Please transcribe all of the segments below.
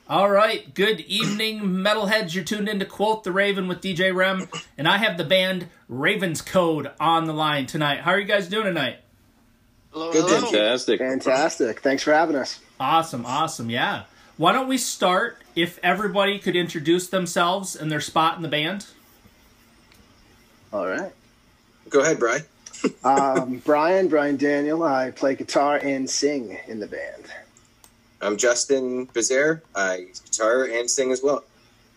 All right, good evening, metalheads. You're tuned in to Quote the Raven with DJ Rem, and I have the band Raven's Code on the line tonight. How are you guys doing tonight? Hello, Good, hello. fantastic. Fantastic. Thanks for having us. Awesome, yeah. Why don't we start, if everybody could introduce themselves and their spot in the band? All right. Go ahead, Brian. Brian Daniel. I play guitar and sing in the band. I'm Justin Bizaire. I guitar and sing as well.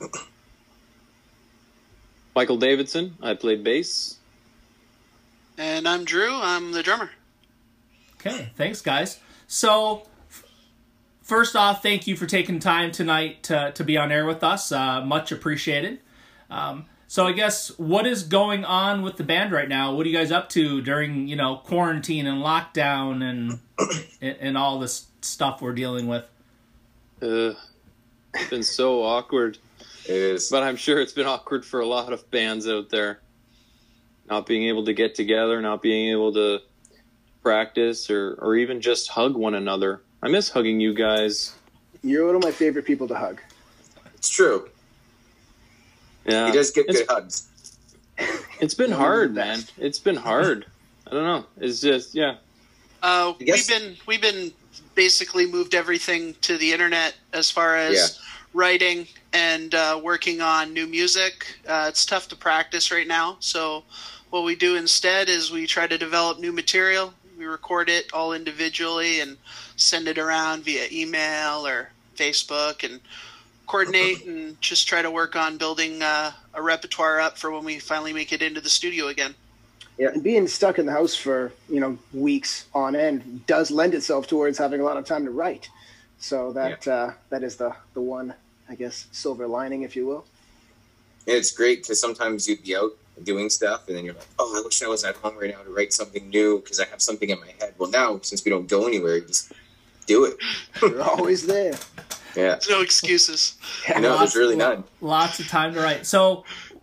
Michael Davidson. I played bass. And I'm Drew. I'm the drummer. Okay, thanks, guys. So, first off, thank you for taking time tonight to be on air with us. Much appreciated. So I guess, what is going on with the band right now? What are you guys up to during, quarantine and lockdown and all this stuff we're dealing with? It's been so awkward. It is. But I'm sure it's been awkward for a lot of bands out there. Not being able to get together, not being able to practice or even just hug one another. I miss hugging you guys. You're one of my favorite people to hug. It's true. Yeah. He does get good hugs. It's been hard, man. It's been hard. I don't know. It's just, yeah. We've been basically moved everything to the internet as far as writing and working on new music. It's tough to practice right now, so what we do instead is we try to develop new material. We record it all individually and send it around via email or Facebook and coordinate and just try to work on building a repertoire up for when we finally make it into the studio again. Yeah, and being stuck in the house for, weeks on end does lend itself towards having a lot of time to write. So that is the one, I guess, silver lining, if you will. And it's great because sometimes you'd be out doing stuff and then you're like, oh, I wish I was at home right now to write something new because I have something in my head. Well, now, since we don't go anywhere, you just do it. You're always there. Yeah. There's no excuses. No, there's really none. Lots of time to write. So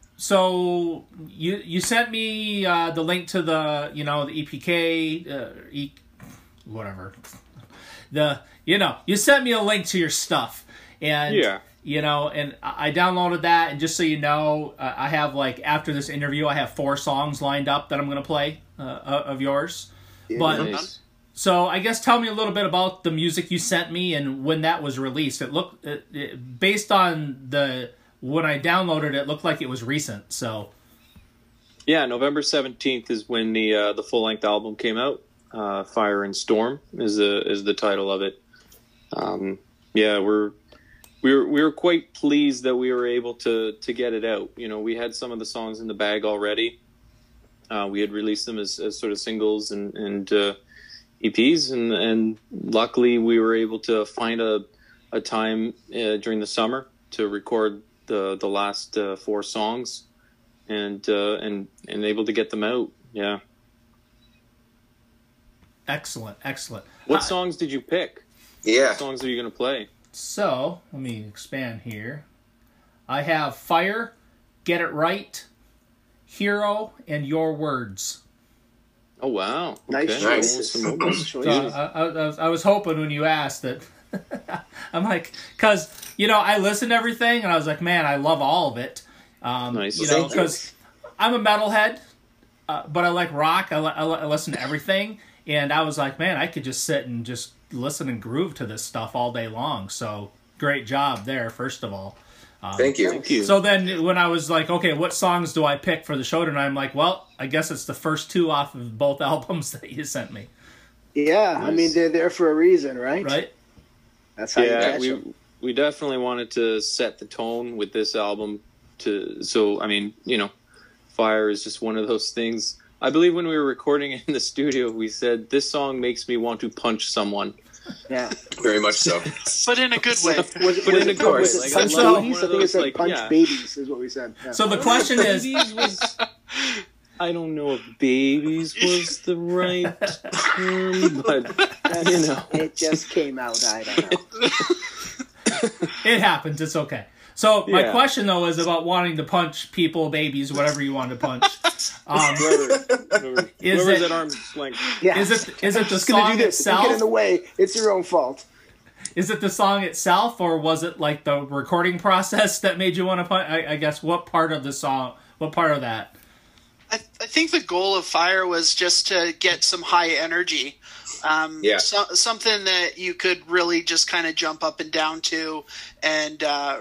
you sent me the link to the the EPK whatever. You sent me a link to your stuff and and I downloaded that, and just so you know, I have after this interview I have 4 songs lined up that I'm going to play of yours. Yeah, but nice. So I guess tell me a little bit about the music you sent me and when that was released. It looked based on when I downloaded it looked like it was recent. So yeah, November 17th is when the full length album came out. Fire and Storm is the title of it. We were quite pleased that we were able to get it out. We had some of the songs in the bag already. We had released them as sort of singles and EPs, and luckily we were able to find a time during the summer to record the last 4 songs and able to get them out. Yeah. Excellent. What songs did you pick? Yeah. What songs are you going to play? So let me expand here. I have Fire, Get It Right, Hero, and Your Words. Oh, wow. Nice Okay. choices. So I was hoping when you asked that. I'm like, because I listen to everything and I was like, man, I love all of it. Nice. Because I'm a metalhead, but I like rock. I listen to everything, and I was like, man, I could just sit and just listen and groove to this stuff all day long. So great job there, first of all. Thank you. Thank you. So then when I was like, okay, what songs do I pick for the show tonight? I'm like, well, I guess it's the first 2 off of both albums that you sent me. Yeah, Nice. I mean, they're there for a reason, right? Right? That's how you catch we them. we definitely wanted to set the tone with this album. Fire is just one of those things. I believe when we were recording in the studio, we said, this song makes me want to punch someone. Yeah. Very much so. But in a good way. Was But in a it good way. was it Like, punch I love babies? one I of think it those, said like, punch yeah. babies is what we said. Yeah. So the question is, Babies was, I don't know if babies was the right term, but It just came out. I don't know. it happens. It's okay. So my Yeah. question though is about wanting to punch people, babies, whatever you want to punch. Whoever's at arm's length. Yeah. Is it the Just gonna song do this. If you itself? get in the way, it's your own fault. is it the song itself, or was it like the recording process that made you want to put? I guess what part of the song? What part of that? I think the goal of Fire was just to get some high energy. Something that you could really just kind of jump up and down to, and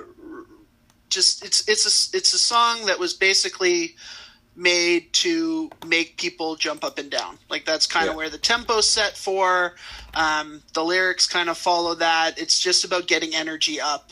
it's a song that was basically made to make people jump up and down. Like that's kind of where the tempo's set for. The lyrics kind of follow that. It's just about getting energy up,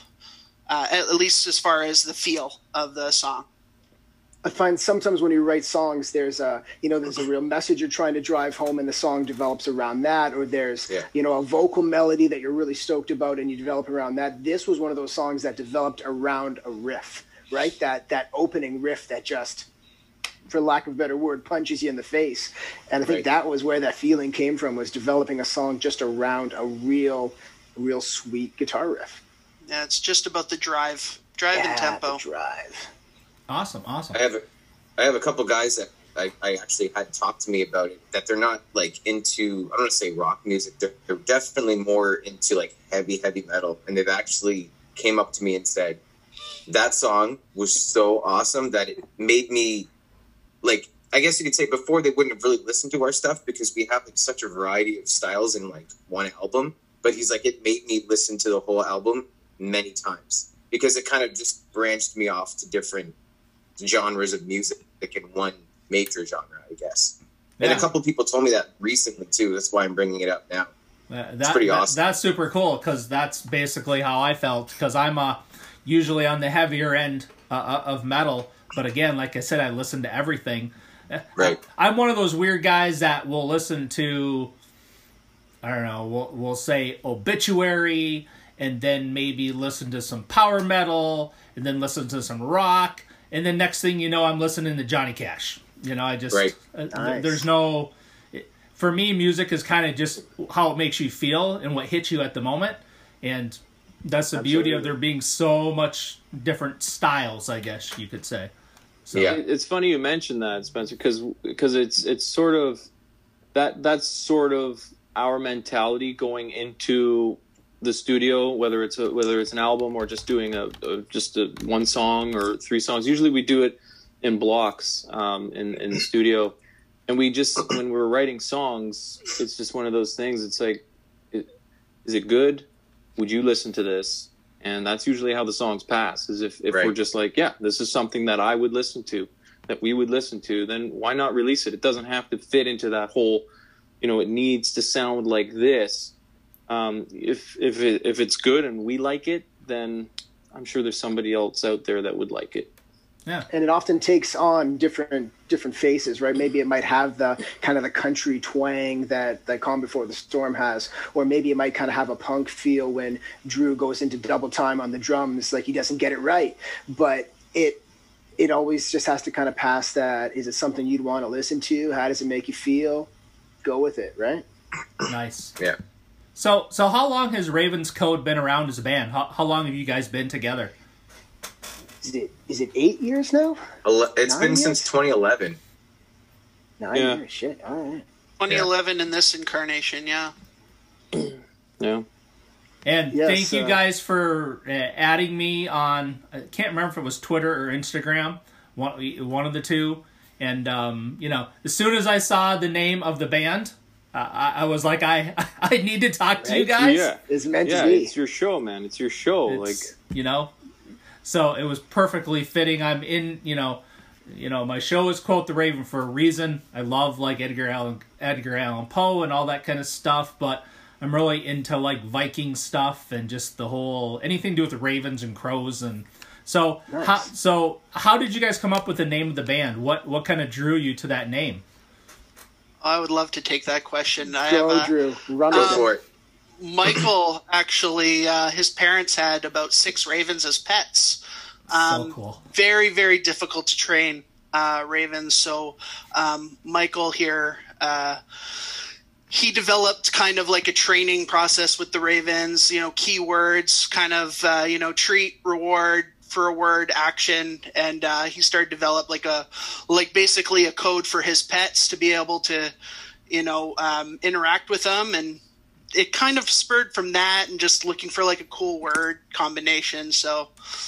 at least as far as the feel of the song. I find sometimes when you write songs, there's a real message you're trying to drive home, and the song develops around that. Or there's, a vocal melody that you're really stoked about, and you develop around that. This was one of those songs that developed around a riff, right? That opening riff that just, for lack of a better word, punches you in the face. And I think that was where that feeling came from, was developing a song just around a real sweet guitar riff. Yeah, it's just about the drive and tempo. The drive. Awesome. I have a couple guys that I actually had talked to me about it, that they're not like into, I don't want to say rock music. They're definitely more into like heavy metal. And they've actually came up to me and said, that song was so awesome that it made me, like, I guess you could say before they wouldn't have really listened to our stuff because we have like such a variety of styles in like one album. But he's like, it made me listen to the whole album many times because it kind of just branched me off to different genres of music in one major genre, I guess. And a couple people told me that recently too. That's why I'm bringing it up now. It's pretty awesome. That's super cool because that's basically how I felt, because I'm usually on the heavier end of metal. But again, like I said, I listen to everything. Right. I'm one of those weird guys that will listen to, I don't know, we'll say Obituary, and then maybe listen to some power metal, and then listen to some rock. And then next thing you know, I'm listening to Johnny Cash. I just, Nice. There's no, for me, music is kind of just how it makes you feel and what hits you at the moment. And that's the beauty of there being so much different styles, I guess you could say. So. Yeah, it's funny you mentioned that, Spencer, because it's sort of, that's sort of our mentality going into the studio, whether it's an album or just doing a one song or 3 songs. Usually we do it in blocks in the studio, and we just, when we're writing songs, it's just one of those things. It's like, is it good? Would you listen to this? And that's usually how the songs pass. Is if we're just like, yeah, this is something that I would listen to, that we would listen to, then why not release it? It doesn't have to fit into that whole, it needs to sound like this. If it's good and we like it, then I'm sure there's somebody else out there that would like it. Yeah. And it often takes on different faces, right? Maybe it might have the kind of the country twang that Calm Before the Storm has, or maybe it might kind of have a punk feel when Drew goes into double time on the drums, like he doesn't get it right. But it always just has to kind of pass that. Is it something you'd want to listen to? How does it make you feel? Go with it, right? Nice. Yeah. So how long has Ravens Code been around as a band? How long have you guys been together? Is it 8 years now? It's been since 2011. 9 years, shit. All right. 2011 in this incarnation, yeah. Yeah. And thank you guys for adding me on, I can't remember if it was Twitter or Instagram, one of the two. And, as soon as I saw the name of the band, I was like, I need to talk to you guys. Yeah. It's meant to be. It's your show, man. It's your show. So it was perfectly fitting. I'm in, my show is Quote the Raven for a reason. I love like Edgar Allan Poe and all that kind of stuff, but I'm really into like Viking stuff and just the whole, anything to do with the ravens and crows. And so, nice. how did you guys come up with the name of the band? What kind of drew you to that name? I would love to take that question. Drew, run for it. Michael, actually, his parents had about 6 ravens as pets. So cool. Very, very difficult to train ravens. So Michael here, he developed kind of like a training process with the ravens, keywords, kind of, treat, reward, for a word, action, and he started to develop basically a code for his pets to be able to, interact with them and it kind of spurred from that and just looking for like a cool word combination. So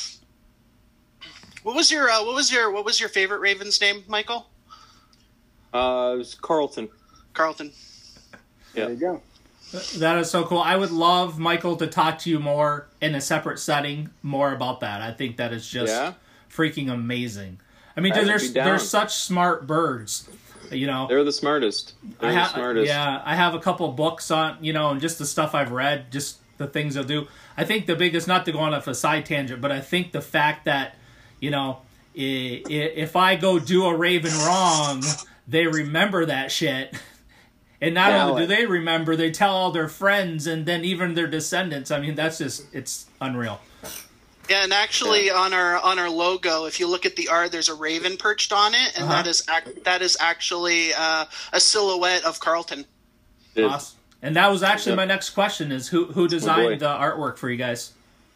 what was your favorite Raven's name, Michael? It was Carlton. Carlton. Yeah. There you go. That is so cool. I would love Michael to talk to you more in a separate setting, more about that. I think that is just freaking amazing. I mean, they're such smart birds. You know, they're the smartest. Yeah, I have a couple books on, you know, and just the stuff I've read, just the things they'll do. I think the biggest, not to go on a side tangent, but I think the fact that, you know, if I go do a raven wrong, they remember that shit. And not only do they remember, they tell all their friends and then even their descendants. I mean, that's just, it's unreal. Yeah, and actually on our logo, if you look at the R, there's a raven perched on it, and that is actually a silhouette of Carlton. Awesome. And that was actually my next question: is who designed the artwork for you guys?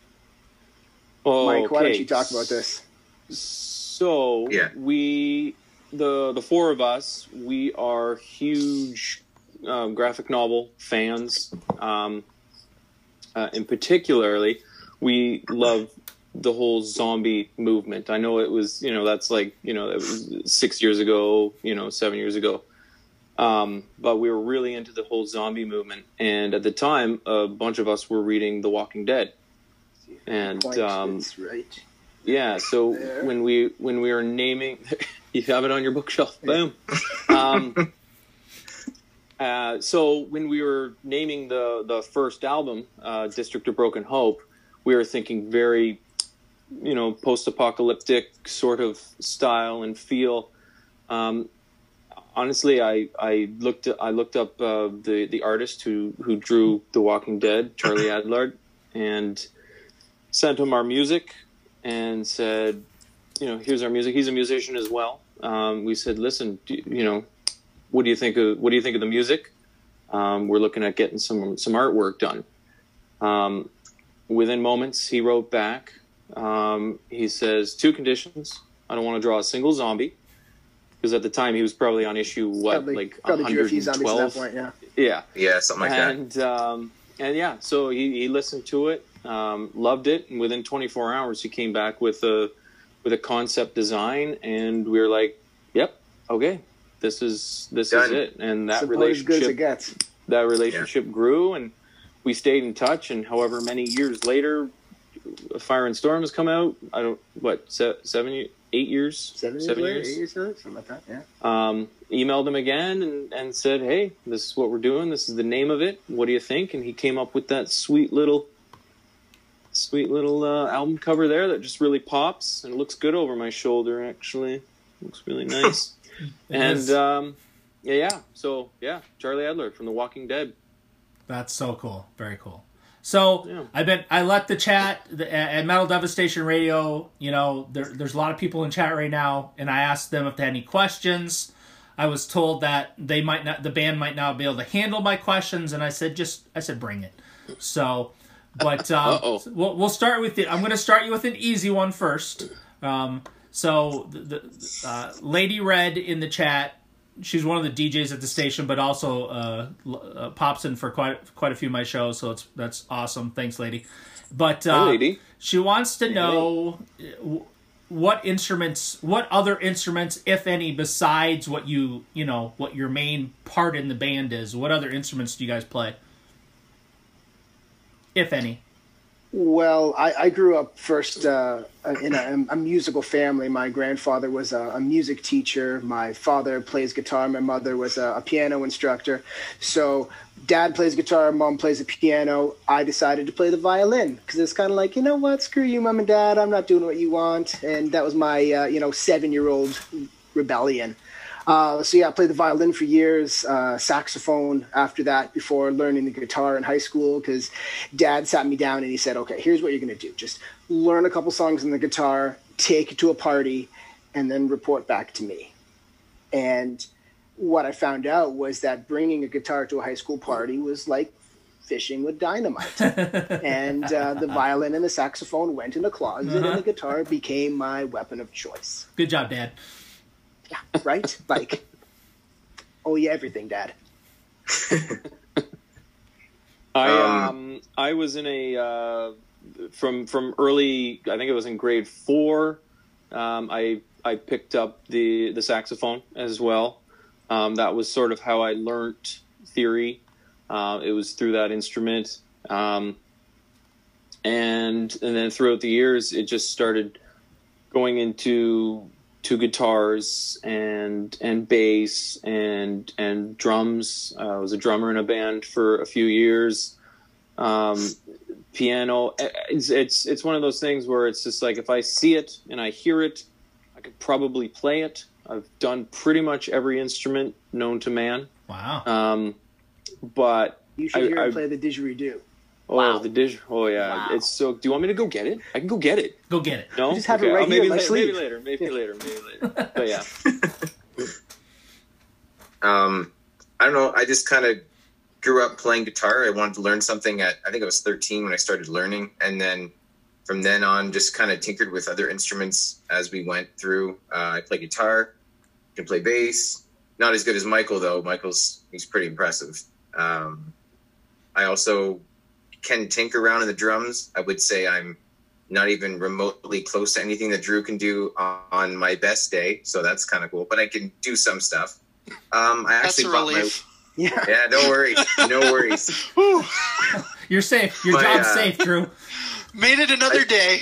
Mike, why don't you talk about this? So we, the four of us, we are huge graphic novel fans, and particularly we love the whole zombie movement. I know it was, you know, that's like, you know, that was 6 years ago, you know, 7 years ago. But we were really into the whole zombie movement. And at the time, a bunch of us were reading The Walking Dead. And, that's right. Yeah. So when we were naming, you have it on your bookshelf. Boom. So when we were naming the first album, District of Broken Hope, we were thinking very, you know, post-apocalyptic sort of style and feel. Honestly, I looked up the artist who drew The Walking Dead, Charlie Adlard, and sent him our music and said, you know, here's our music. He's a musician as well. We said, listen, you know, what do you think of the music? We're looking at getting some artwork done. Within moments, he wrote back. He says, 2 conditions. I don't want to draw a single zombie. Because at the time, he was probably on issue, like 112? At that point, Yeah, something like that. And yeah, so he listened to it, loved it, and within 24 hours, he came back with a concept design, and we were like, yep, okay, this is it. And that relationship grew, and we stayed in touch, and however many years later, Fire and Storm has come out. 8 years? 7 years? 8 years, something like that, yeah. Emailed him again and said, hey, this is what we're doing. This is the name of it. What do you think? And he came up with that sweet little album cover there that just really pops and looks good over my shoulder, actually. Looks really nice. And, So, Charlie Adler from The Walking Dead. That's so cool. Very cool. So I let the chat at Metal Devastation Radio, you know, there's a lot of people in chat right now, and I asked them if they had any questions. I was told that the band might not be able to handle my questions, and I said bring it. So, but we'll start with it. I'm going to start you with an easy one first. So the Lady Red in the chat. She's one of the DJs at the station, but also pops in for quite a few of my shows, so that's awesome. Thanks, lady. But lady. She wants to know what other instruments, if any, besides what what your main part in the band is. What other instruments do you guys play, if any? Well, I grew up first in a musical family. My grandfather was a music teacher. My father plays guitar. My mother was a piano instructor. So dad plays guitar, mom plays the piano. I decided to play the violin because it's kind of like, you know what, screw you, mom and dad. I'm not doing what you want. And that was my 7-year-old rebellion. I played the violin for years, saxophone after that, before learning the guitar in high school, because dad sat me down and he said, okay, here's what you're going to do. Just learn a couple songs on the guitar, take it to a party, and then report back to me. And what I found out was that bringing a guitar to a high school party was like fishing with dynamite. And the violin and the saxophone went in a closet, and the guitar became my weapon of choice. Good job, Dad. Yeah, right? Like, oh yeah, everything, Dad. I was in a from early. I think it was in grade 4. I picked up the saxophone as well. That was sort of how I learnt theory. It was through that instrument, and then throughout the years, it just started going into guitars and bass and drums. I was a drummer in a band for a few years. Piano. It's one of those things where it's just like, if I see it and I hear it, I could probably play it. I've done pretty much every instrument known to man. Wow. But you should hear him play the didgeridoo. Oh, wow. The didgeridoo. Oh, yeah. Wow. It's so. Do you want me to go get it? I can go get it. Go get it. No, just have it right here. Maybe later. Maybe later. But yeah. I don't know. I just kind of grew up playing guitar. I wanted to learn something I think I was 13 when I started learning, and then from then on, just kind of tinkered with other instruments as we went through. I play guitar, can play bass. Not as good as Michael though. He's pretty impressive. I also can tinker around in the drums. I would say I'm not even remotely close to anything that Drew can do on my best day, so that's kind of cool. But I can do some stuff. I actually bought relief. Yeah, don't worry. No worries. You're safe. Your job's safe, Drew. Made it another day.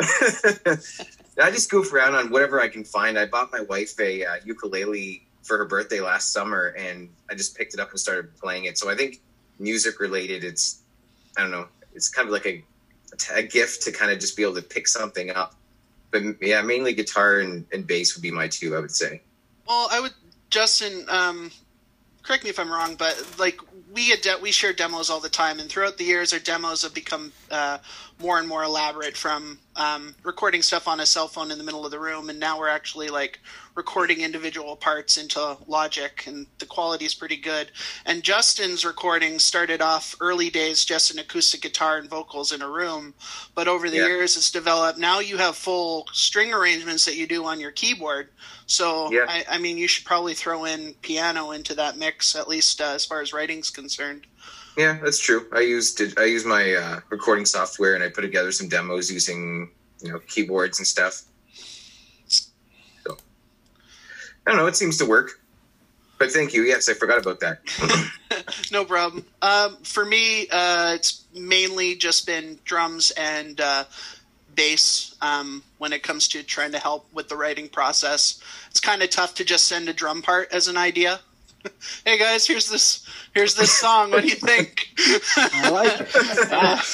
I just goof around on whatever I can find. I bought my wife a ukulele for her birthday last summer, and I just picked it up and started playing it. So I think music related, it's kind of like a gift to kind of just be able to pick something up. But yeah, mainly guitar and bass would be my two, I would say. Well, Justin, correct me if I'm wrong, but like we share demos all the time, and throughout the years, our demos have become more and more elaborate, from recording stuff on a cell phone in the middle of the room, and now we're actually like recording individual parts into Logic, and the quality is pretty good. And Justin's recording started off early days just an acoustic guitar and vocals in a room, but over the years it's developed. Now you have full string arrangements that you do on your keyboard. So, I mean, you should probably throw in piano into that mix, at least as far as writing's concerned. Yeah, that's true. I use my recording software, and I put together some demos using keyboards and stuff. So I don't know. It seems to work. But thank you. Yes, I forgot about that. No problem. For me, it's mainly just been drums and bass when it comes to trying to help with the writing process. It's kind of tough to just send a drum part as an idea. Hey guys, here's this song. What do you think? I like it.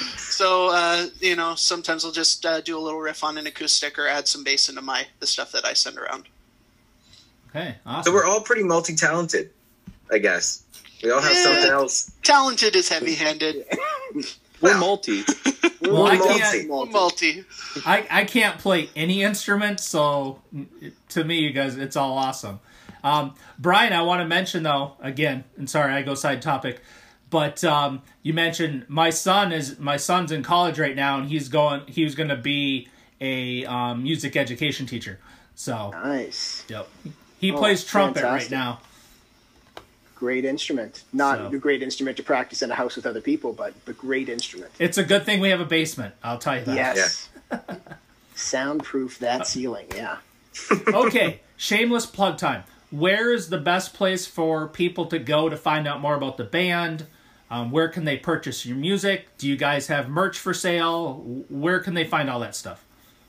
So sometimes I'll just do a little riff on an acoustic or add some bass into the stuff that I send around. Okay, awesome. So we're all pretty multi-talented, I guess. We all have something else. Talented is heavy-handed. We're multi. Well, We're multi. I can't play any instrument, so to me, you guys, it's all awesome. Brian, I want to mention though, again, and sorry, I go side topic, but you mentioned my son's in college right now, and he was going to be a music education teacher. So nice. Yep. He plays trumpet right now. Great instrument. Not a great instrument to practice in a house with other people, but great instrument. It's a good thing we have a basement, I'll tell you that. Yes. Yeah. Soundproof that ceiling, yeah. Okay, shameless plug time. Where is the best place for people to go to find out more about the band? Where can they purchase your music? Do you guys have merch for sale? Where can they find all that stuff?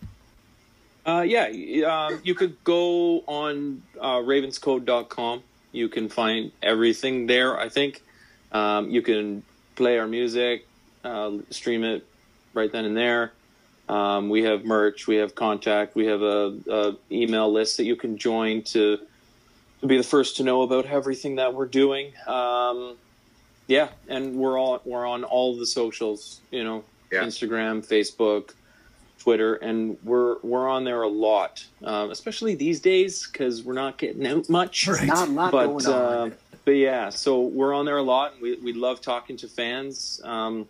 You could go on ravenscode.com. You can find everything there, I think. You can play our music, stream it right then and there. We have merch, we have contact, we have a email list that you can join to be the first to know about everything that we're doing. And we're on all the socials, Instagram, Facebook, Twitter, and we're on there a lot, especially these days because we're not getting out much. Right. Not a lot going on. But yeah, so we're on there a lot. We love talking to fans, our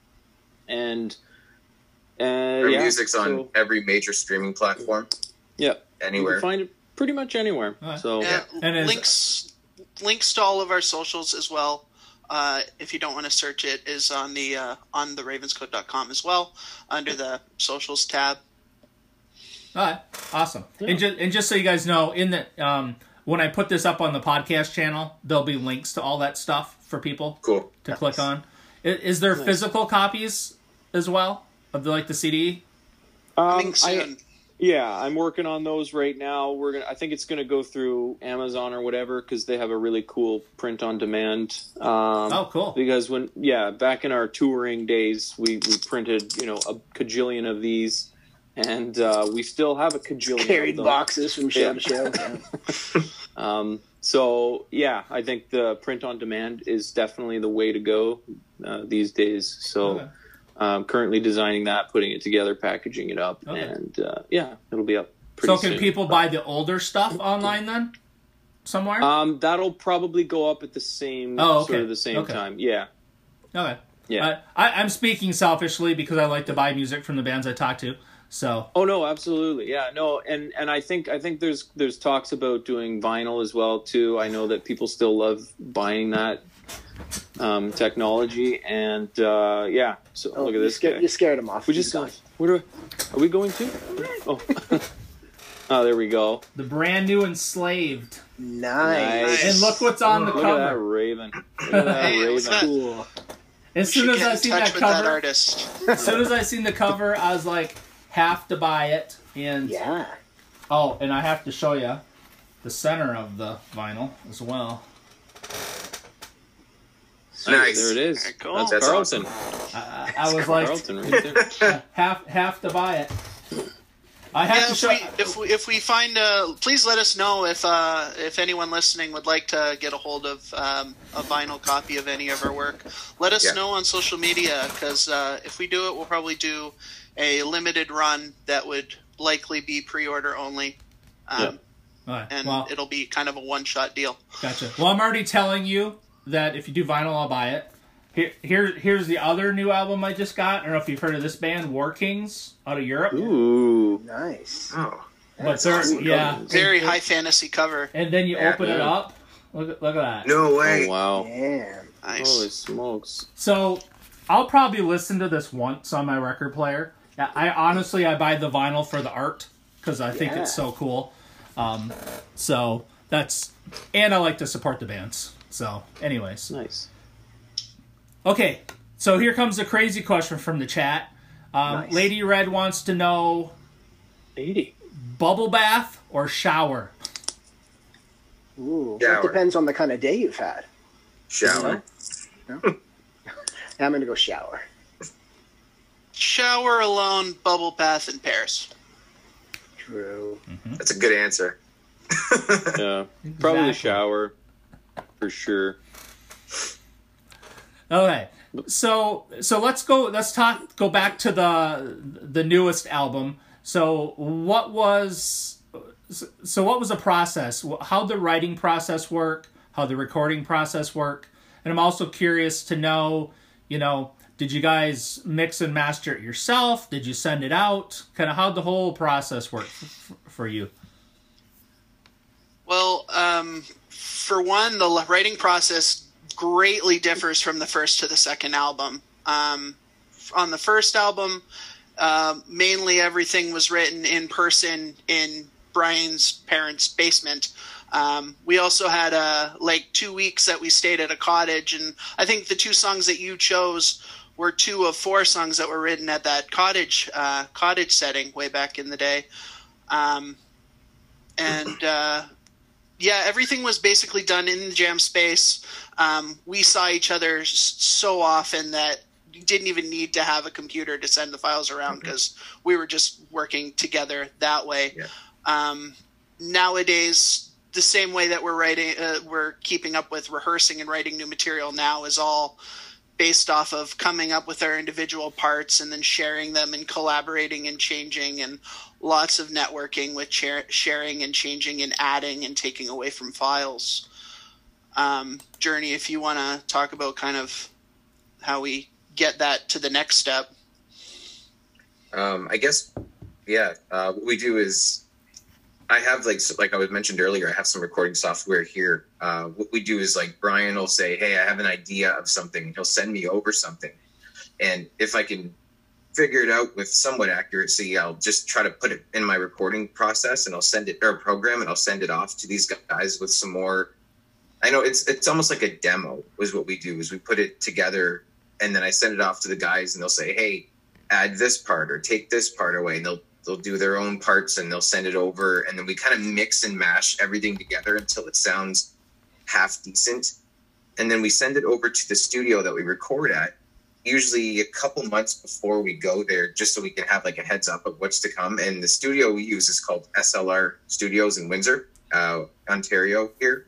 music's on every major streaming platform. Yeah, anywhere. You can find it pretty much anywhere. So and links to all of our socials as well. if you don't want to search it, is on the ravenscoat.com as well, under the socials tab. All right, awesome. Yeah. And just so you guys know, in the when I put this up on the podcast channel, there'll be links to all that stuff for people to click on. Is there physical copies as well of the CD? Coming soon. I'm working on those right now. I think it's gonna go through Amazon or whatever, because they have a really cool print on demand. Cool. Because back in our touring days, we printed a cajillion of these. And we still have a cajillion carried of them. Boxes from show to show. So I think the print on demand is definitely the way to go these days. So I'm currently designing that, putting it together, packaging it up, and it'll be up pretty soon. So can people buy the older stuff online then? Somewhere? That'll probably go up at the same sort of the same time. Yeah. Okay. Yeah. I'm speaking selfishly because I like to buy music from the bands I talk to. So. Oh no, absolutely, yeah, no, and I think there's talks about doing vinyl as well too. I know that people still love buying that technology, and So look at this guy. You scared him off. We just got. Are we going to? Oh, there we go. The brand new Enslaved. Nice. And look what's on the cover. Look at that Raven. Look at that Raven. Cool. As soon as I seen that cover, the cover, I was like, have to buy it. And and I have to show you the center of the vinyl as well. Nice. There it is. Cool. That's Carlton. Awesome. I was like, Carlton right there. have to buy it. I have to show. If we find, please let us know if anyone listening would like to get a hold of a vinyl copy of any of our work. Let us know on social media, because if we do it, we'll probably do a limited run that would likely be pre-order only, it'll be kind of a one-shot deal. Gotcha. Well, I'm already telling you that if you do vinyl, I'll buy it. Here's the other new album I just got. I don't know if you've heard of this band, War Kings, out of Europe. Ooh, nice. Oh, but they're very high fantasy cover. And then you open it up. Look at that. No way! Oh, wow. Damn. Nice. Holy smokes! So I'll probably listen to this once on my record player. I buy the vinyl for the art because I think it's so cool. So that's, and I like to support the bands. So, anyways, nice. Okay, so here comes a crazy question from the chat. Nice. Lady Red wants to know: 80 bubble bath or shower? Ooh, shower. It depends on the kind of day you've had. Shower. No? I'm gonna go shower. Shower alone, bubble bath in pairs. True. Mm-hmm. That's a good answer. Yeah, probably the shower for sure. Okay, so let's go back to the newest album. So what was the process? How'd the writing process work? How'd the recording process work? And I'm also curious to know, did you guys mix and master it yourself? Did you send it out? Kind of how'd the whole process work for you? Well, for one, the writing process greatly differs from the first to the second album. On the first album, mainly everything was written in person in Brian's parents' basement. We also had 2 weeks that we stayed at a cottage, and I think the two songs that you chose were 2 of 4 songs that were written at that cottage setting way back in the day. Everything was basically done in the jam space. We saw each other so often that you didn't even need to have a computer to send the files around because we were just working together that way. Yeah. Nowadays, the same way that we're writing, we're keeping up with rehearsing and writing new material now is all based off of coming up with our individual parts and then sharing them and collaborating and changing, and lots of networking with sharing and changing and adding and taking away from files. Journey, if you want to talk about kind of how we get that to the next step. I guess, what we do is I have like I was mentioned earlier, I have some recording software here. What we do is like Brian will say, "Hey, I have an idea of something." He'll send me over something, and if I can figure it out with somewhat accuracy, I'll just try to put it in my recording process, and I'll send it, or program, and I'll send it off to these guys with some more. I know it's almost like a demo is what we do, is we put it together, and then I send it off to the guys, and they'll say, "Hey, add this part or take this part away," and they'll do their own parts, and they'll send it over, and then we kind of mix and mash everything together until it sounds half decent, and then we send it over to the studio that we record at, usually a couple months before we go there, just so we can have like a heads up of what's to come. And the studio we use is called SLR Studios in Windsor, Ontario. Here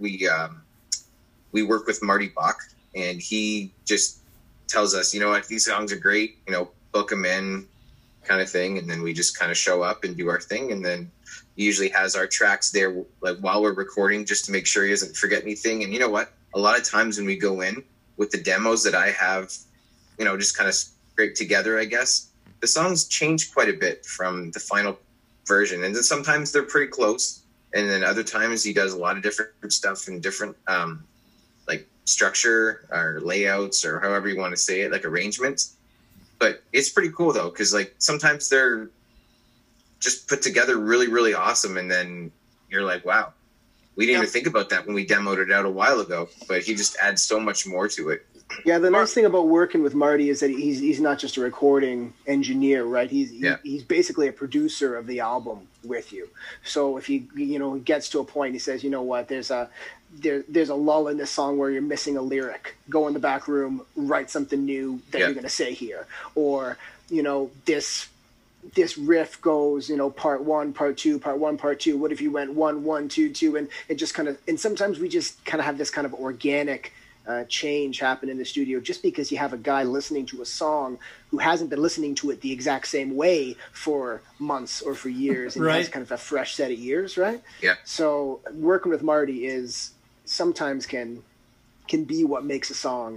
we work with Marty Bach, and he just tells us, you know what, these songs are great, you know, book them in, kind of thing. And then we just kind of show up and do our thing. And then he usually has our tracks there like while we're recording, just to make sure he doesn't forget anything. And you know what, a lot of times when we go in with the demos that I have, you know, just kind of scraped together, I guess, the songs change quite a bit from the final version. And then sometimes they're pretty close. And then other times he does a lot of different stuff and different like structure or layouts or however you want to say it, like arrangements. But it's pretty cool though, because like sometimes they're just put together really, really awesome, and then you're like, wow, we didn't even think about that when we demoed it out a while ago. But he just adds so much more to it. Yeah, the nice thing about working with Marty is that he's not just a recording engineer, right? He's basically a producer of the album with you. So if he gets to a point, he says, you know what, there's a lull in this song where you're missing a lyric. Go in the back room, write something new that you're going to say here. Or, you know, this riff goes, you know, part 1, part 2, part 1, part 2. What if you went 1, 1, 2, 2, and it just kind of, and sometimes we just kind of have this kind of organic change happen in the studio, just because you have a guy listening to a song who hasn't been listening to it the exact same way for months or for years, and has kind of a fresh set of ears, right? Yeah. So working with Marty is sometimes can be what makes a song.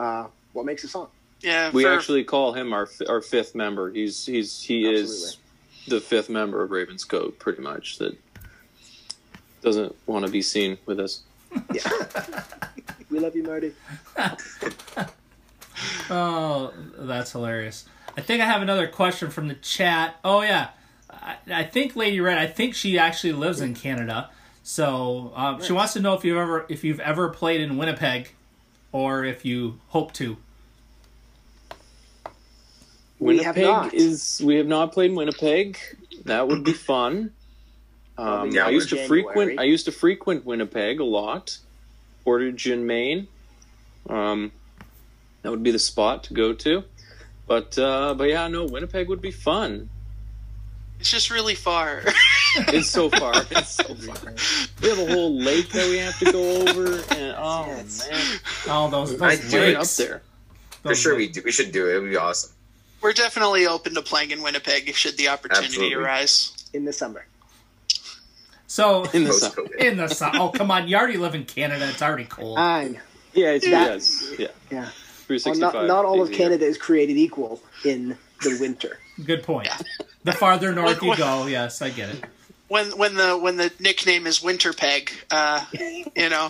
Yeah, we actually call him our fifth member. He is the fifth member of Ravenscoat, pretty much, that doesn't want to be seen with us. Yeah. We love you, Marty. Oh, that's hilarious. I think I have another question from the chat. Oh, yeah. I think Lady Red, I think she actually lives in Canada. So she wants to know if you've ever played in Winnipeg, or if you hope to. We have not played in Winnipeg. That would be fun. I used to frequent Winnipeg a lot. Portage in Maine. That would be the spot to go to. But yeah, no, Winnipeg would be fun. It's just really far. It's so far. We have a whole lake that we have to go over, and man, all those lakes up there. For sure, we should do it. It would be awesome. We're definitely open to playing in Winnipeg should the opportunity arise in the summer. So in the summer. Oh, come on! You already live in Canada. It's already cold. Yeah, it does. Yeah. 365. Well, not all of Canada is created equal in the winter. Good point. Yeah. The farther north you go, yes, I get it. When the nickname is Winterpeg, you know.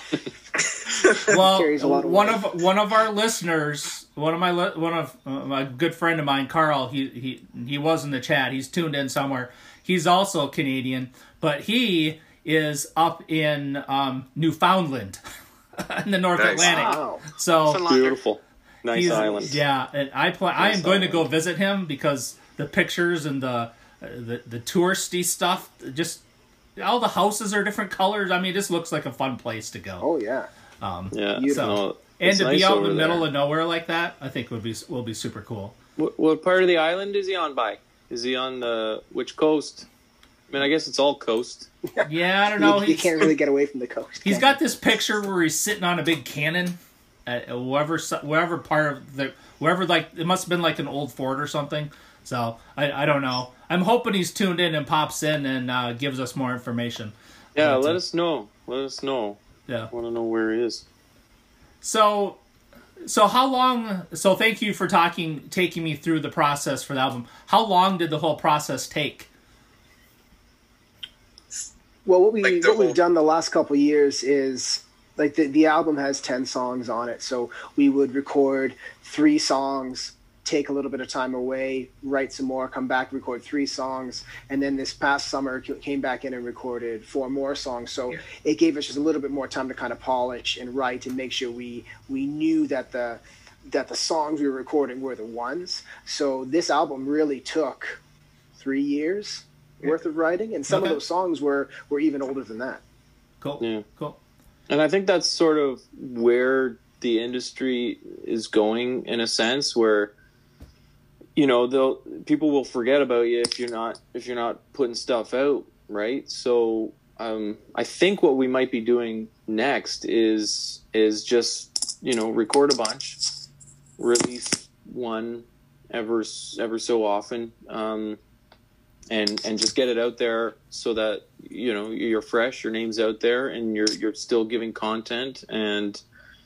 Well, one of our listeners, one of a good friend of mine, Carl. He was in the chat. He's tuned in somewhere. He's also Canadian, but he is up in Newfoundland, in the North Atlantic. Wow. So beautiful, nice island. Yeah, and I am going to go visit him because the pictures and the touristy stuff, just all the houses are different colors. I mean, it just looks like a fun place to go. Oh yeah, So, and to be out in the middle of nowhere like that, I think will be super cool. What part of the island is he on by? Is he on which coast? I mean, I guess it's all coast. Yeah, I don't know. You can't really get away from the coast. He's got this picture where he's sitting on a big cannon at wherever part of wherever, like, it must have been like an old fort or something. So I don't know. I'm hoping he's tuned in and pops in and gives us more information. Yeah, let us know. Yeah, I want to know where he is. So how long? So thank you for taking me through the process for the album. How long did the whole process take? Well, what we've done the last couple of years is, like, the album has 10 songs on it, so we would record 3 songs, take a little bit of time away, write some more, come back, record 3 songs, and then this past summer came back in and recorded 4 more songs. So it gave us just a little bit more time to kind of polish and write and make sure we knew that the songs we were recording were the ones. So this album really took 3 years worth of writing, and some of those songs were even older than that. Cool. Yeah. Cool. And I think that's sort of where the industry is going, in a sense, where, you know, people will forget about you if you're not putting stuff out, right? So I think what we might be doing next is just, you know, record a bunch, release one ever so often, and just get it out there so that, you know, you're fresh, your name's out there, and you're still giving content, and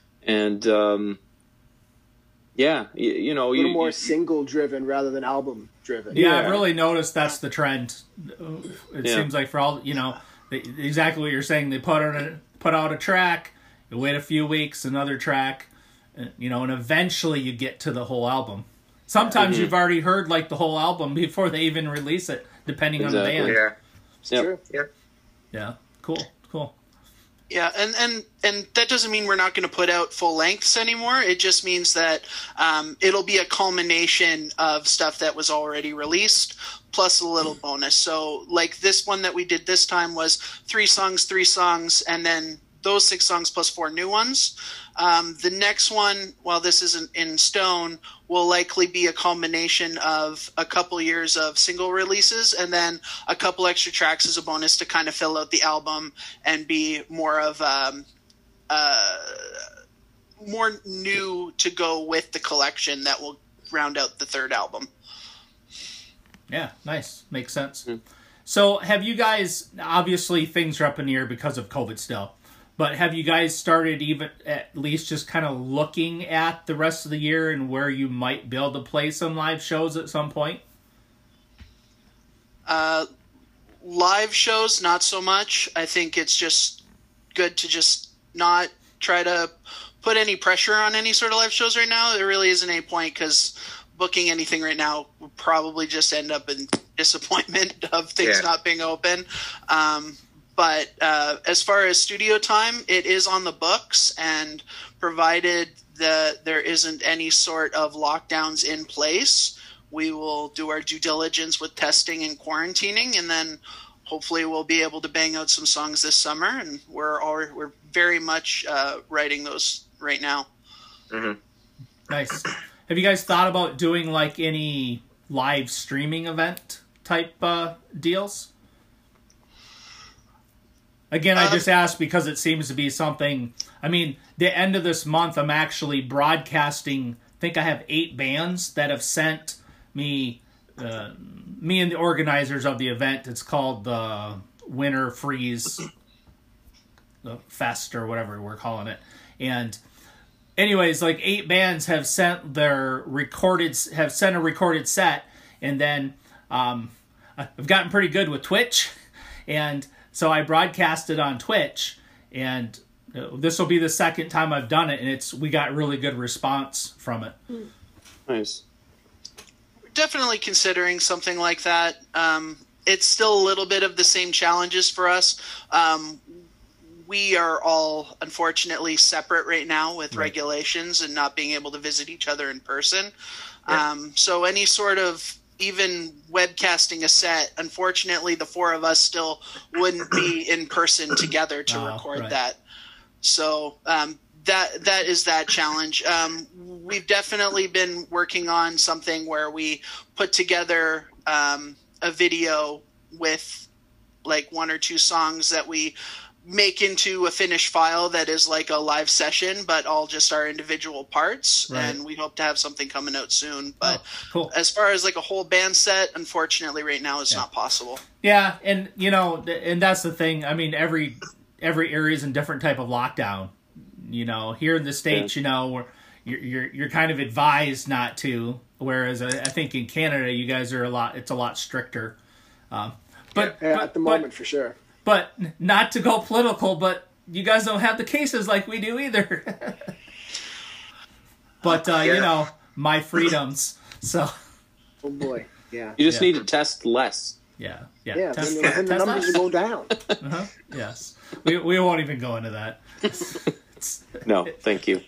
yeah, you know, a little more single driven rather than album driven. Yeah, I've really noticed that's the trend. It seems like for all, you know, exactly what you're saying. They put out a track, you wait a few weeks, another track, you know, and eventually you get to the whole album. Sometimes you've already heard like the whole album before they even release it, depending on the band. Yeah, it's true. Yeah, cool. Yeah, and that doesn't mean we're not going to put out full lengths anymore. It just means that it'll be a culmination of stuff that was already released, plus a little bonus. So, like this one that we did this time was 3 songs, and then those 6 songs plus 4 new ones. The next one, while this isn't in stone, will likely be a culmination of a couple years of single releases and then a couple extra tracks as a bonus to kind of fill out the album and be more of more new to go with the collection that will round out the 3rd album. Yeah, nice. Makes sense. So have you guys, obviously things are up in the air because of COVID still, but have you guys started even at least just kind of looking at the rest of the year and where you might be able to play some live shows at some point? Live shows, not so much. I think it's just good to just not try to put any pressure on any sort of live shows right now. There really isn't any point, because booking anything right now would probably just end up in disappointment of things not being open. But as far as studio time, it is on the books, and provided that there isn't any sort of lockdowns in place, we will do our due diligence with testing and quarantining, and then hopefully we'll be able to bang out some songs this summer. And we're very much writing those right now. Mm-hmm. Nice. Have you guys thought about doing like any live streaming event type deals? Again, I just asked because it seems to be something. I mean, the end of this month, I'm actually broadcasting. I think I have 8 bands that have sent me, me and the organizers of the event. It's called the Winter Freeze Fest or whatever we're calling it. And anyways, like 8 bands have sent a recorded set, and then I've gotten pretty good with Twitch, and so I broadcasted on Twitch, and this will be the 2nd time I've done it, and we got really good response from it. Nice. We're definitely considering something like that. It's still a little bit of the same challenges for us. We are all, unfortunately, separate right now with regulations and not being able to visit each other in person. Yeah. So any sort of even webcasting a set, unfortunately, the 4 of us still wouldn't be in person together to record that. So that is that challenge. We've definitely been working on something where we put together a video with like 1 or 2 songs that we make into a finished file that is like a live session, but all just our individual parts. Right. And we hope to have something coming out soon. But cool. As far as like a whole band set, unfortunately right now it's not possible. Yeah. And you know, and that's the thing. I mean, every area is in different type of lockdown, you know. Here in the States, you know, where you're kind of advised not to, whereas I think in Canada you guys are it's a lot stricter. But at the moment, for sure. But not to go political, but you guys don't have the cases like we do either. But, you know, my freedoms. So. Oh, boy. Yeah. You just need to test less. Yeah. Yeah, then the numbers will go down. Yes. We won't even go into that. No, thank you.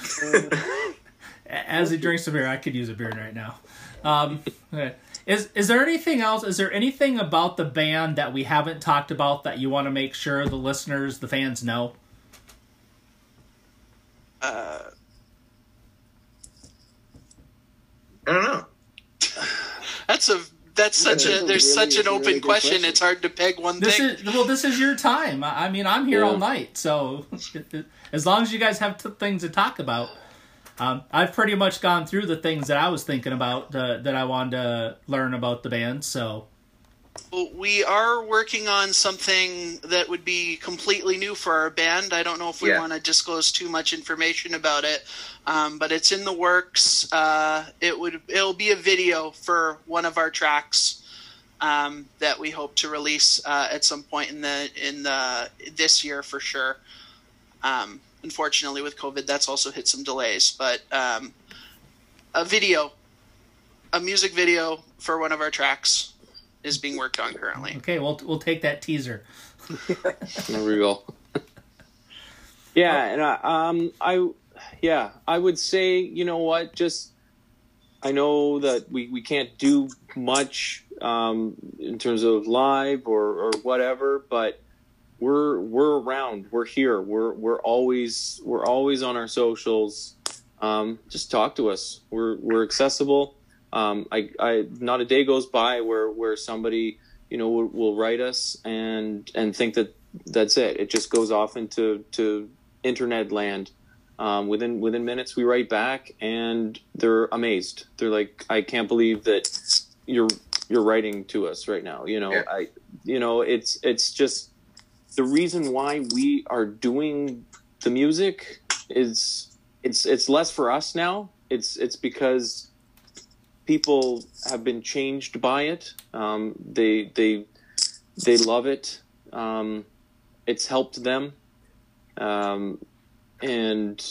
As he drinks a beer, I could use a beer right now. Okay. Is there anything else? Is there anything about the band that we haven't talked about that you want to make sure the listeners, the fans know? I don't know. There's such an open question. It's hard to peg one thing. This is your time. I mean, I'm here all night, so as long as you guys have things to talk about. I've pretty much gone through the things that I was thinking about that I wanted to learn about the band. So we are working on something that would be completely new for our band. I don't know if we want to disclose too much information about it, but it's in the works. It'll be a video for one of our tracks that we hope to release at some point in this year for sure. Unfortunately, with COVID, that's also hit some delays. But a music video for one of our tracks is being worked on currently. Okay, we'll take that teaser. There we go. Yeah, and I would say, you know what? Just I know that we can't do much in terms of live or whatever, but. We're around. We're here. We're always on our socials. Just talk to us. We're accessible. I not a day goes by where somebody will write us and think that that's it. It just goes off into internet land. Within minutes we write back and they're amazed. They're like, I can't believe that you're writing to us right now. It's just. The reason why we are doing the music is it's less for us now. It's because people have been changed by it. They love it. It's helped them, and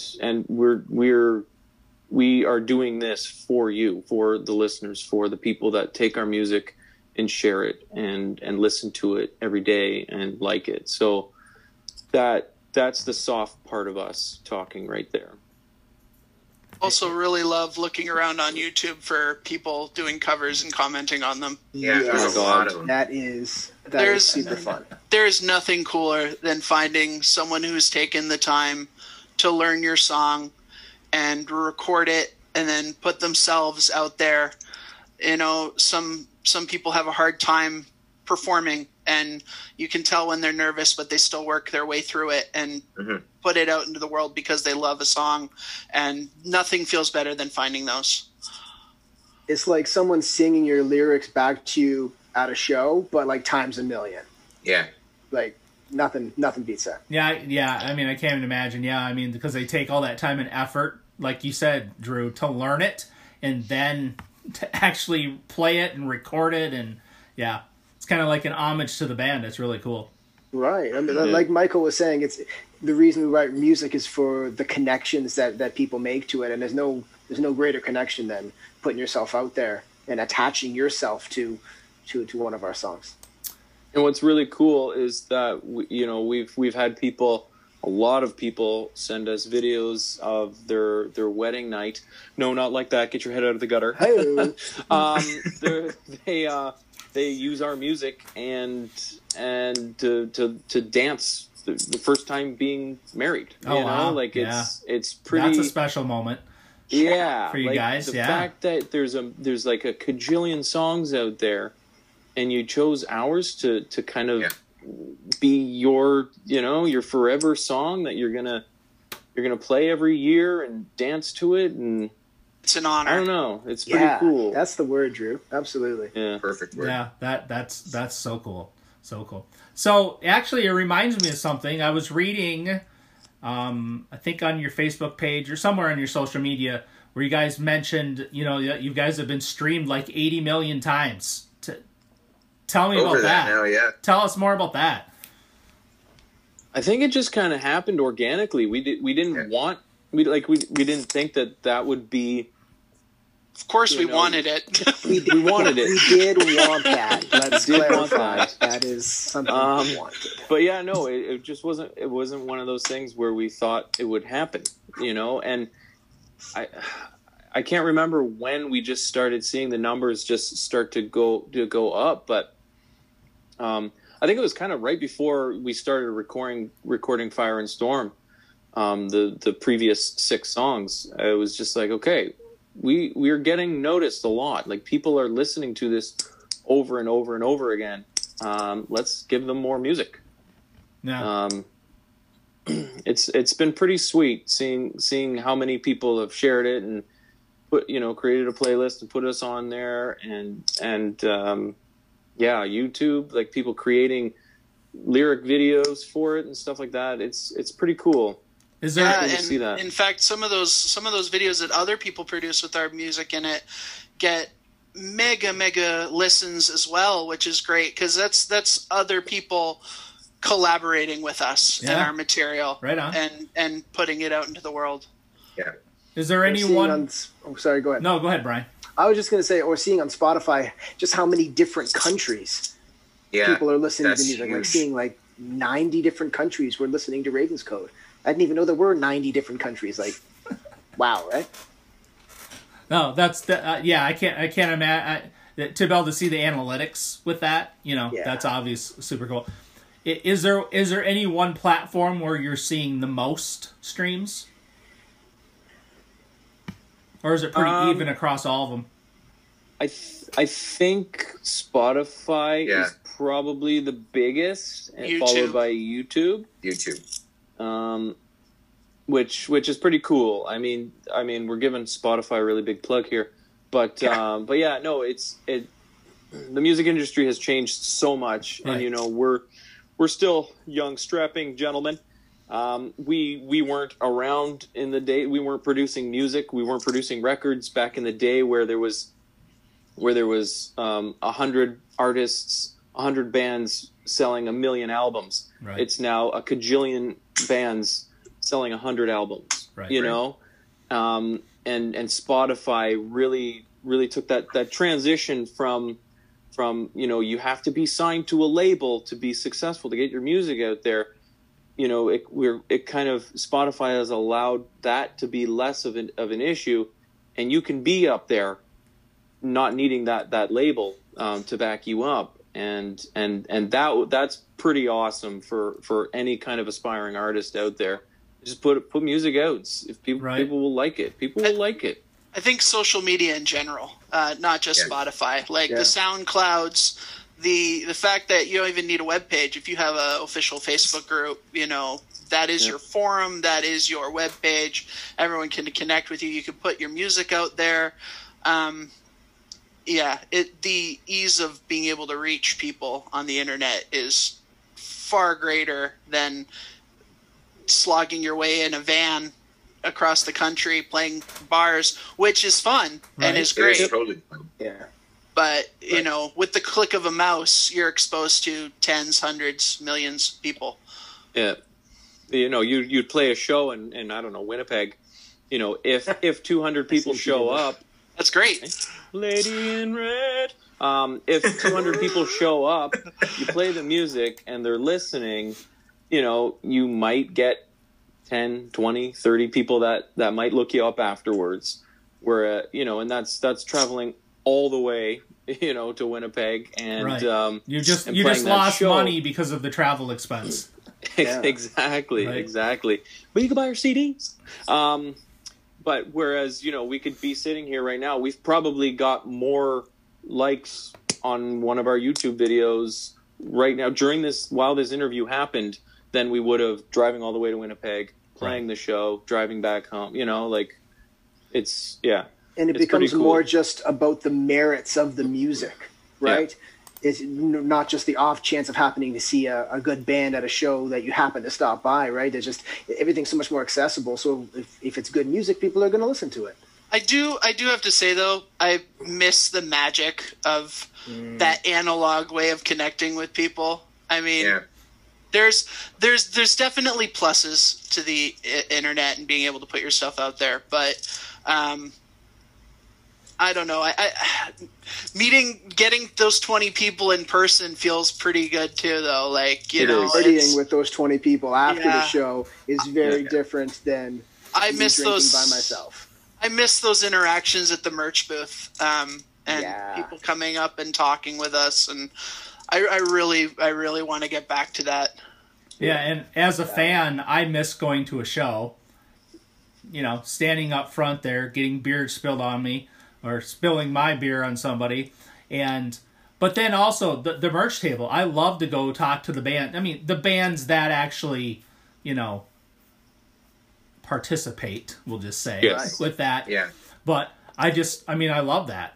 we are doing this for you, for the listeners, for the people that take our music and share it and listen to it every day and like it. So that's the soft part of us talking right there. Also really love looking around on YouTube for people doing covers and commenting on them. Yeah, there's a lot of them. That is super fun. There's nothing cooler than finding someone who's taken the time to learn your song and record it and then put themselves out there. Some people have a hard time performing, and you can tell when they're nervous, but they still work their way through it and put it out into the world because they love a song, and nothing feels better than finding those. It's like someone singing your lyrics back to you at a show, but like times a million. Yeah. Like nothing beats that. Yeah. I mean, I can't even imagine. Yeah, I mean, because they take all that time and effort, like you said, Drew, to learn it and then to actually play it and record it, and it's kind of like an homage to the band. It's really cool. Right. I mean, like Michael was saying, it's the reason we write music is for the connections that people make to it, and there's no greater connection than putting yourself out there and attaching yourself to one of our songs. And what's really cool is that we've had a lot of people send us videos of their wedding night. No, not like that. Get your head out of the gutter. They use our music and to dance the first time being married. Wow. It's pretty. That's a special moment. Yeah, for you guys. The fact that there's like a cajillion songs out there, and you chose ours to kind of be your forever song that you're gonna play every year and dance to it, and it's an honor. I don't know, it's pretty cool. That's the word, Drew. Absolutely. Yeah, perfect word. Yeah, that's so cool, so cool. So actually, it reminds me of something I was reading. I think on your Facebook page or somewhere on your social media where you guys mentioned, you guys have been streamed like 80 million times. Tell me about that. Now, yeah. Tell us more about that. I think it just kind of happened organically. We didn't think that would be. Of course, we wanted it. we wanted it. We did want that. Let's clarify. That is something we wanted. But yeah, no, it just wasn't. It wasn't one of those things where we thought it would happen, And I can't remember when we just started seeing the numbers just start to go up, but I think it was kind of right before we started recording Fire and Storm, the previous 6 songs. It was just like, okay, we're getting noticed a lot. Like, people are listening to this over and over and over again. Let's give them more music. Yeah. It's been pretty sweet seeing how many people have shared it and created a playlist and put us on there, and YouTube, like people creating lyric videos for it and stuff like that. It's pretty cool. Is there to see that? In fact, some of those videos that other people produce with our music in it get mega listens as well, which is great because that's other people collaborating with us and our material, right on, and putting it out into the world. Yeah. Is there anyone? Sorry, go ahead. No, go ahead, Brian. I was just going to say, or seeing on Spotify, just how many different countries people are listening to music. Like seeing like 90 different countries were listening to Ravens Code. I didn't even know there were 90 different countries. Like, wow, right? No, that's I can't imagine to be able to see the analytics with that. That's obvious, super cool. Is there any one platform where you're seeing the most streams? Or is it pretty even across all of them? I think Spotify is probably the biggest, followed by YouTube. Which is pretty cool. I mean, we're giving Spotify a really big plug here, but yeah, no, the music industry has changed so much, right. And we're still young, strapping gentlemen. We weren't around in the day. We weren't producing music. We weren't producing records back in the day where there was 100 artists, 100 bands selling 1 million albums. Right. It's now a cajillion bands selling 100 albums. Right. And Spotify really took that transition from you have to be signed to a label to be successful to get your music out there. Spotify has allowed that to be less of an issue, and you can be up there, not needing that label to back you up, and that's pretty awesome for any kind of aspiring artist out there. Just put music out. If people will like it, people will like it. I think social media in general, not just Spotify, the SoundClouds. The fact that you don't even need a web page. If you have an official Facebook group, that is your forum, that is your web page. Everyone can connect with you. You can put your music out there. The ease of being able to reach people on the internet is far greater than slogging your way in a van across the country playing bars, which is fun and is great. It is totally fun. Yeah. But, with the click of a mouse, you're exposed to tens, hundreds, millions of people. Yeah. You'd play a show in I don't know, Winnipeg. If 200 people show up. That's great. Lady in Red. If 200 people show up, you play the music and they're listening, you might get 10, 20, 30 people that might look you up afterwards. Where, and that's traveling all the way, to Winnipeg, and right. You just lost money because of the travel expense. Exactly. But you can buy our CDs. But whereas we could be sitting here right now, we've probably got more likes on one of our YouTube videos right now while this interview happened than we would have driving all the way to Winnipeg, playing the show, driving back home. It's And it becomes more just about the merits of the music, right? Yeah. It's not just the off chance of happening to see a good band at a show that you happen to stop by, right? It's just everything's so much more accessible. So if it's good music, people are going to listen to it. I do have to say, though, I miss the magic of that analog way of connecting with people. I mean, There's definitely pluses to the internet and being able to put your stuff out there, but I don't know. Getting those 20 people in person feels pretty good too, though. Like, you know, partying with those 20 people after the show is very different than I miss those by myself. I miss those interactions at the merch booth, and people coming up and talking with us, and I really want to get back to that. Yeah, and as a fan, I miss going to a show. You know, standing up front there, getting beer spilled on me, or spilling my beer on somebody, but then also the merch table. I love to go talk to the band. I mean, the bands that actually, you know, participate, we'll just say, with that. Yeah. But I love that.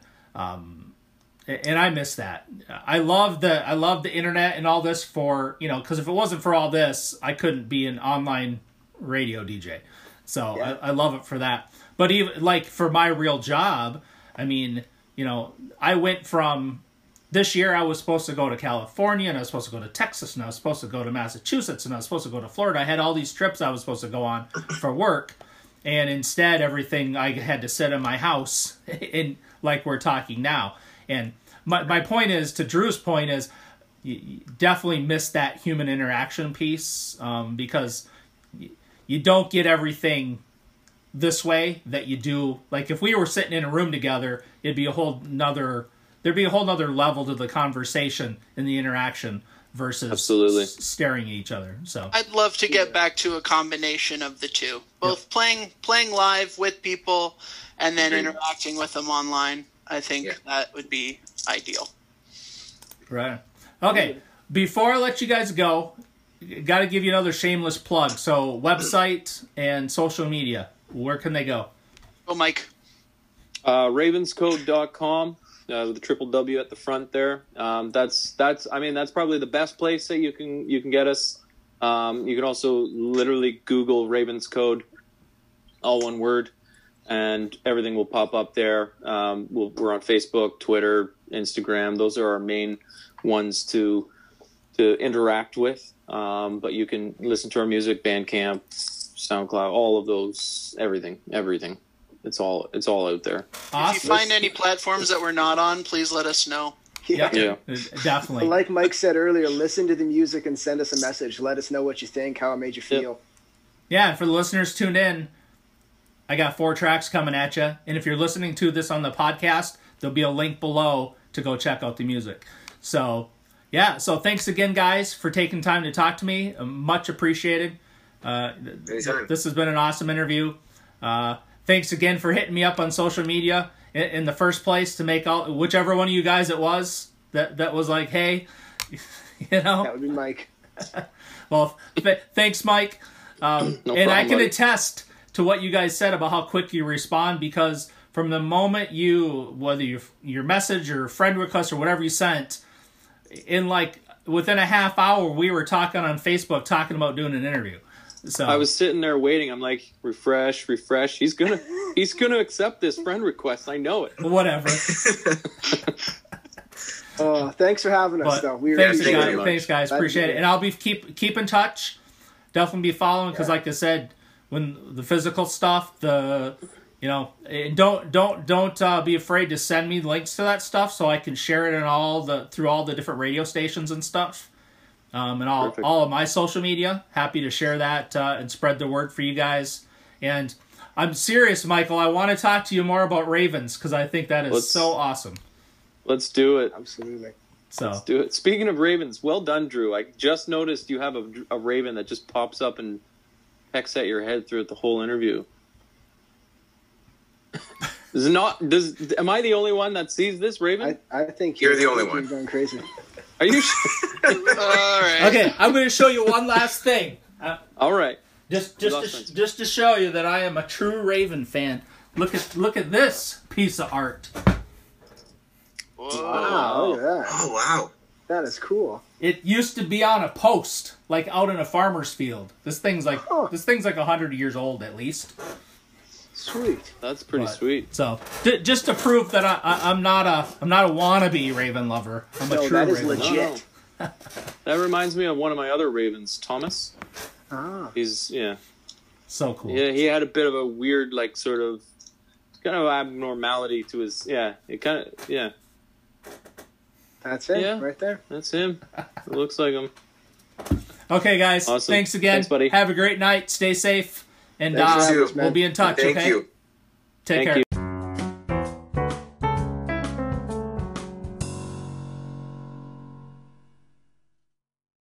And I miss that. I love the internet and all this for, you know, because if it wasn't for all this, I couldn't be an online radio DJ. So I love it for that. But even like for my real job, I mean, you know, I went from this year I was supposed to go to California, and I was supposed to go to Texas, and I was supposed to go to Massachusetts, and I was supposed to go to Florida. I had all these trips I was supposed to go on for work. And instead, everything I had to sit in my house, in like we're talking now. And my point is, to Drew's point is, you definitely miss that human interaction piece, because you don't get everything this way that you do. Like if we were sitting in a room together, there'd be a whole nother level to the conversation and the interaction versus staring at each other. So I'd love to get back to a combination of the two, both playing live with people and then interacting with them online. I think that would be ideal. Right. Okay. Before I let you guys go, got to give you another shameless plug. So website and social media, where can they go? Oh, Mike. Ravenscode.com. With the triple W at the front there. That's probably the best place that you can get us. You can also literally Google Ravenscode, all one word, and everything will pop up there. We're on Facebook, Twitter, Instagram. Those are our main ones to interact with. But you can listen to our music, Bandcamp, SoundCloud, all of those, everything. It's all out there. Awesome. If you find any platforms that we're not on, please let us know. Yeah, definitely. Like Mike said earlier, listen to the music and send us a message. Let us know what you think, how it made you feel. Yeah, and for the listeners tuned in, I got 4 tracks coming at you. And if you're listening to this on the podcast, there'll be a link below to go check out the music. So, so thanks again, guys, for taking time to talk to me. Much appreciated. This has been an awesome interview. Thanks again for hitting me up on social media in the first place to make whichever one of you guys it was that was like, hey, you know. That would be Mike. Well, thanks, Mike. No problem, I can attest to what you guys said about how quick you respond, because from the moment whether your message or friend request or whatever you sent, in like within a half hour, we were talking on Facebook talking about doing an interview. So I was sitting there waiting. I'm like, refresh. He's gonna accept this friend request. I know it. Whatever. Thanks for having us, though. Thanks, guys. Appreciate it. And I'll be keep in touch. Definitely be following, because, like I said, when the physical stuff, don't be afraid to send me links to that stuff so I can share it through all the different radio stations and stuff. And all of my social media. Happy to share that and spread the word for you guys. And I'm serious, Michael. I want to talk to you more about Ravens, because I think that is so awesome. Let's do it. Absolutely. So let's do it. Speaking of Ravens, well done, Drew. I just noticed you have a Raven that just pops up and pecks at your head throughout the whole interview. Am I the only one that sees this, Raven? I think you're the only one. You're going crazy. Are you sure? All right. Okay, I'm going to show you one last thing. All right. Just to show you that I am a true Raven fan. Look at this piece of art. Whoa. Wow, look at that. Oh, wow. That is cool. It used to be on a post, like out in a farmer's field. This thing's like 100 years old at least. Sweet. That's pretty sweet. So, just to prove that I'm not a wannabe Raven lover. I'm a true that is Raven legit. That reminds me of one of my other Ravens, Thomas. Ah. He's So cool. Yeah, he had a bit of a weird, like, sort of kind of abnormality to his. Yeah, it kind of. Yeah. That's it, right there. That's him. It looks like him. Okay, guys. Awesome. Thanks again. Thanks, buddy. Have a great night. Stay safe, and Thank you. we'll be in touch. Thank okay? you. Take Thank care. you.